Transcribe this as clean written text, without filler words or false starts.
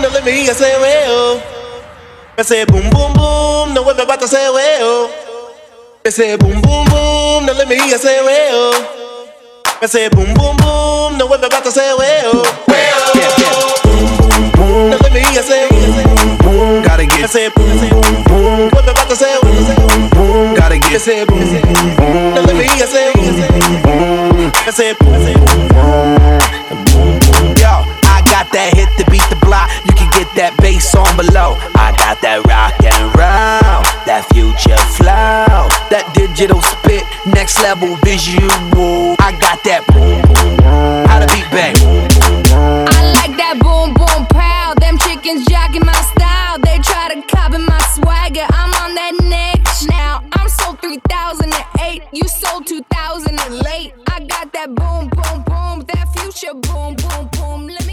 no let me hear you say well. I say boom boom boom, no what about to say well. I say boom boom boom, no let me hear you say well. I say boom boom boom, no what about to say well. Well, boom boom boom, no let me hear you say boom. Gotta get. I say boom boom boom, what about to say boom boom. Gotta get. I say boom boom boom, no let me hear you say boom. I say boom boom boom. Yo, I got that hit to beat the block. You can get that bass on below. I got that rock and roll, that future flow, that digital spit, next level visual. I got that boom boom boom. How to beat bang. I like that boom boom pow. Them chickens jacking my style. They try to copy my swagger. I'm on that next now. I'm sold 3008. You sold 2000 and late. I got that boom boom boom. That future boom boom boom.